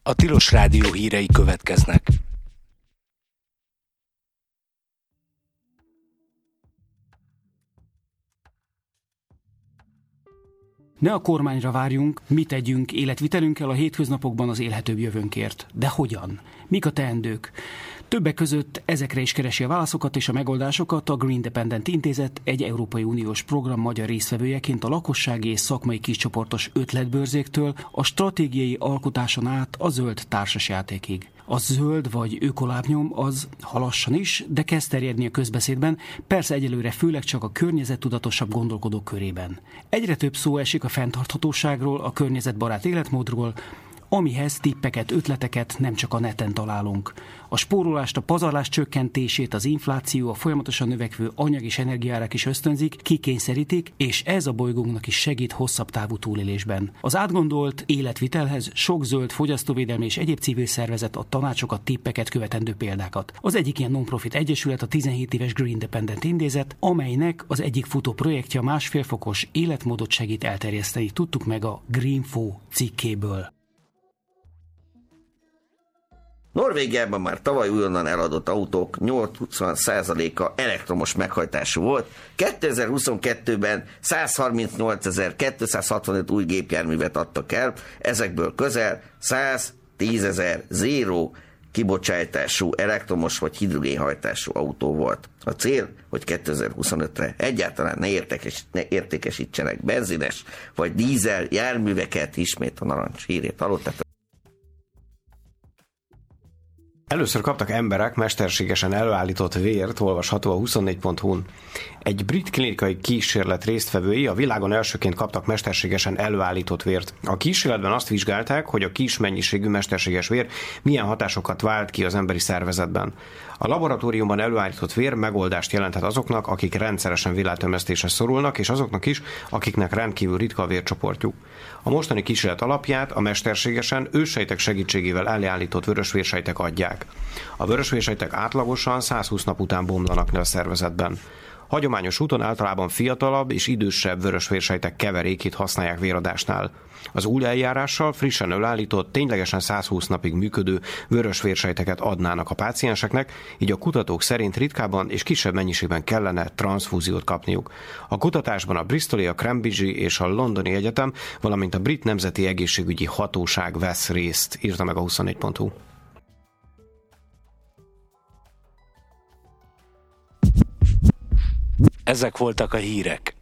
A Tilos Rádió hírei következnek. Ne a kormányra várjunk, mit tegyünk életvitelünkkel a hétköznapokban az élhetőbb jövőnkért. De hogyan? Mik a teendők? Többek között ezekre is keresi a válaszokat és a megoldásokat a Green Dependent Intézet egy Európai Uniós program magyar résztvevőjeként a lakossági és szakmai kiscsoportos ötletbörzéktől a stratégiai alkotáson át a zöld társasjátékig. A zöld vagy ökolábnyom az, ha lassan is, de kezd terjedni a közbeszédben, persze egyelőre főleg csak a környezettudatosabb gondolkodók körében. Egyre több szó esik a fenntarthatóságról, a környezetbarát életmódról, amihez tippeket, ötleteket nem csak a neten találunk. A spórolást, a pazarlás csökkentését, az infláció, a folyamatosan növekvő anyag- és energiaárak is ösztönzik, kikényszerítik, és ez a bolygónknak is segít hosszabb távú túlélésben. Az átgondolt életvitelhez sok zöld fogyasztóvédelmi és egyéb civil szervezet a tanácsokat, tippeket, követendő példákat. Az egyik ilyen non-profit egyesület a 17 éves Green Dependent Intézet, amelynek az egyik futó projektje a 1,5 fokos életmódot segít elterjeszteni. Tudtuk meg a Greenfo cikkéből. Norvégiában már tavaly újonnan eladott autók 80%-a elektromos meghajtású volt. 2022-ben 138.265 új gépjárművet adtak el, ezekből közel 110.000 zéró kibocsátású elektromos vagy hidrogénhajtású autó volt. A cél, hogy 2025-re egyáltalán ne értékesítsenek benzines vagy dízel járműveket, ismét a narancs hírét hallottátok. Először kaptak emberek mesterségesen előállított vért, olvasható a 24.hu-n. Egy brit klinikai kísérlet résztvevői a világon elsőként kaptak mesterségesen előállított vért. A kísérletben azt vizsgálták, hogy a kis mennyiségű mesterséges vér milyen hatásokat vált ki az emberi szervezetben. A laboratóriumban előállított vér megoldást jelenthet azoknak, akik rendszeresen villanytömesztésre szorulnak, és azoknak is, akiknek rendkívül ritka a vércsoportjuk. A mostani kísérlet alapját a mesterségesen őssejtek segítségével előállított vörösvérsejtek adják. A vörösvérsejtek átlagosan 120 nap után bomlanak le a szervezetben. Hagyományos úton általában fiatalabb és idősebb vörösvérsejtek keverékét használják véradásnál. Az új eljárással frissen előállított, ténylegesen 120 napig működő vörösvérsejteket adnának a pácienseknek, így a kutatók szerint ritkábban és kisebb mennyiségben kellene transzfúziót kapniuk. A kutatásban a Bristoli, a Cambridge-i és a Londoni Egyetem, valamint a Brit Nemzeti Egészségügyi Hatóság vesz részt, írta meg a 24.hu. Ezek voltak a hírek.